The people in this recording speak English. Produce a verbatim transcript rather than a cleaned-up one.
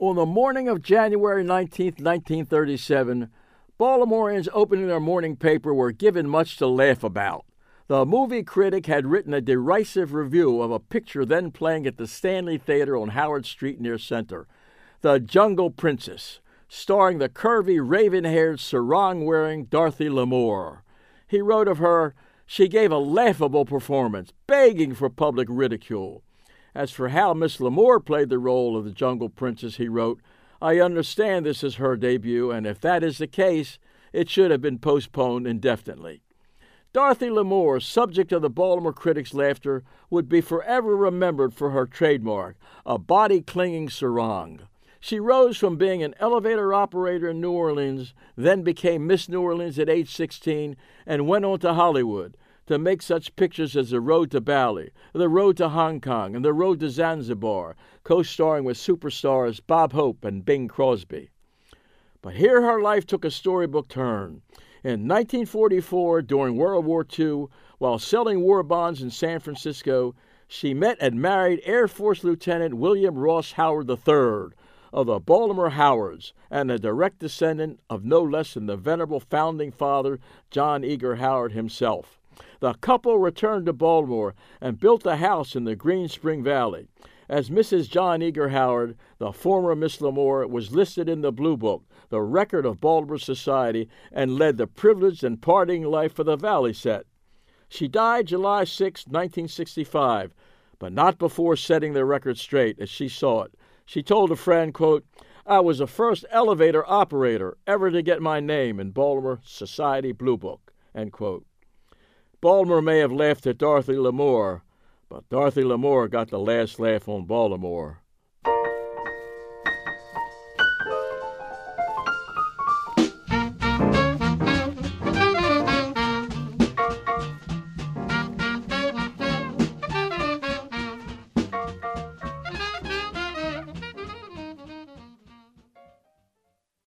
On the morning of January nineteenth, nineteen thirty-seven, Baltimoreans opening their morning paper were given much to laugh about. The movie critic had written a derisive review of a picture then playing at the Stanley Theater on Howard Street near Center, The Jungle Princess, starring the curvy, raven-haired, sarong-wearing Dorothy Lamour. He wrote of her, "She gave a laughable performance, begging for public ridicule." As for how Miss Lamour played the role of the Jungle Princess, he wrote, "I understand this is her debut, and if that is the case, it should have been postponed indefinitely." Dorothy Lamour, subject of the Baltimore critics' laughter, would be forever remembered for her trademark, a body-clinging sarong. She rose from being an elevator operator in New Orleans, then became Miss New Orleans at age sixteen, and went on to Hollywood to make such pictures as The Road to Bali, The Road to Hong Kong, and The Road to Zanzibar, co-starring with superstars Bob Hope and Bing Crosby. But here her life took a storybook turn. In nineteen forty-four, during World War Two, while selling war bonds in San Francisco, she met and married Air Force Lieutenant William Ross Howard the third, of the Baltimore Howards, and a direct descendant of no less than the venerable founding father, John Eager Howard himself. The couple returned to Baltimore and built a house in the Green Spring Valley. As Missus John Eager Howard, the former Miss Lamour was listed in the Blue Book, the record of Baltimore society, and led the privileged and partying life of the Valley set. She died July sixth, nineteen sixty-five, but not before setting the record straight as she saw it. She told a friend, quote, "I was the first elevator operator ever to get my name in Baltimore Society Blue Book," end quote. Baltimore may have laughed at Dorothy Lamour, but Dorothy Lamour got the last laugh on Baltimore.